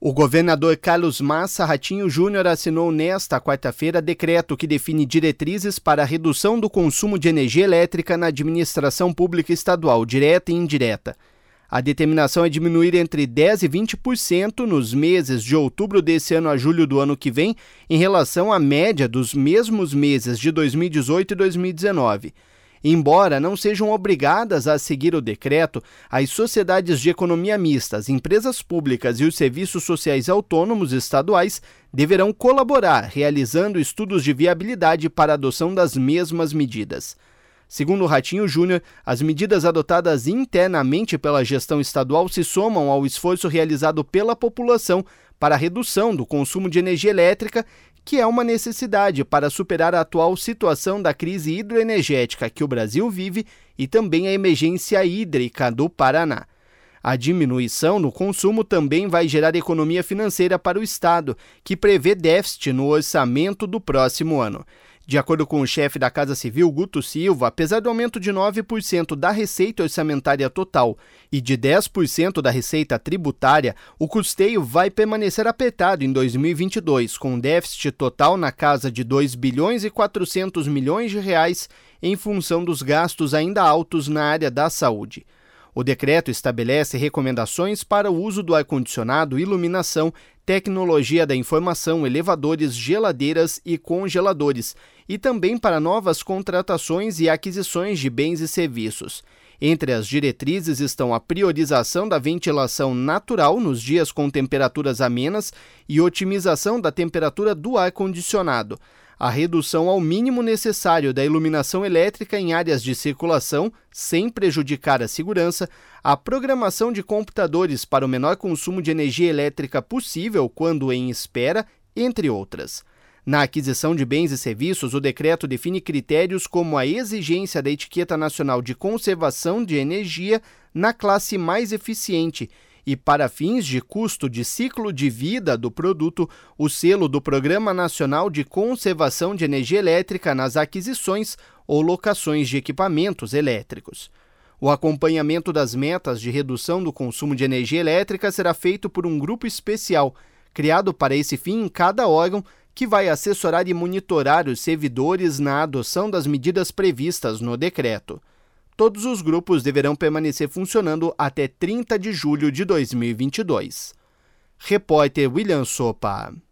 O governador Carlos Massa Ratinho Júnior assinou nesta quarta-feira decreto que define diretrizes para a redução do consumo de energia elétrica na administração pública estadual, direta e indireta. A determinação é diminuir entre 10% e 20% nos meses de outubro desse ano a julho do ano que vem, em relação à média dos mesmos meses de 2018 e 2019. Embora não sejam obrigadas a seguir o decreto, as sociedades de economia mista, as empresas públicas e os serviços sociais autônomos estaduais deverão colaborar, realizando estudos de viabilidade para a adoção das mesmas medidas. Segundo Ratinho Júnior, as medidas adotadas internamente pela gestão estadual se somam ao esforço realizado pela população para a redução do consumo de energia elétrica, que é uma necessidade para superar a atual situação da crise hidroenergética que o Brasil vive e também a emergência hídrica do Paraná. A diminuição no consumo também vai gerar economia financeira para o Estado, que prevê déficit no orçamento do próximo ano. De acordo com o chefe da Casa Civil, Guto Silva, apesar do aumento de 9% da receita orçamentária total e de 10% da receita tributária, o custeio vai permanecer apertado em 2022, com déficit total na casa de 2 bilhões e 400 milhões de reais em função dos gastos ainda altos na área da saúde. O decreto estabelece recomendações para o uso do ar-condicionado, iluminação, tecnologia da informação, elevadores, geladeiras e congeladores, e também para novas contratações e aquisições de bens e serviços. Entre as diretrizes estão a priorização da ventilação natural nos dias com temperaturas amenas e otimização da temperatura do ar-condicionado, a redução ao mínimo necessário da iluminação elétrica em áreas de circulação, sem prejudicar a segurança, a programação de computadores para o menor consumo de energia elétrica possível quando em espera, entre outras. Na aquisição de bens e serviços, o decreto define critérios como a exigência da Etiqueta Nacional de Conservação de Energia na classe mais eficiente e, para fins de custo de ciclo de vida do produto, o selo do Programa Nacional de Conservação de Energia Elétrica nas aquisições ou locações de equipamentos elétricos. O acompanhamento das metas de redução do consumo de energia elétrica será feito por um grupo especial, criado para esse fim em cada órgão, que vai assessorar e monitorar os servidores na adoção das medidas previstas no decreto. Todos os grupos deverão permanecer funcionando até 30 de julho de 2022. Repórter William Sopa.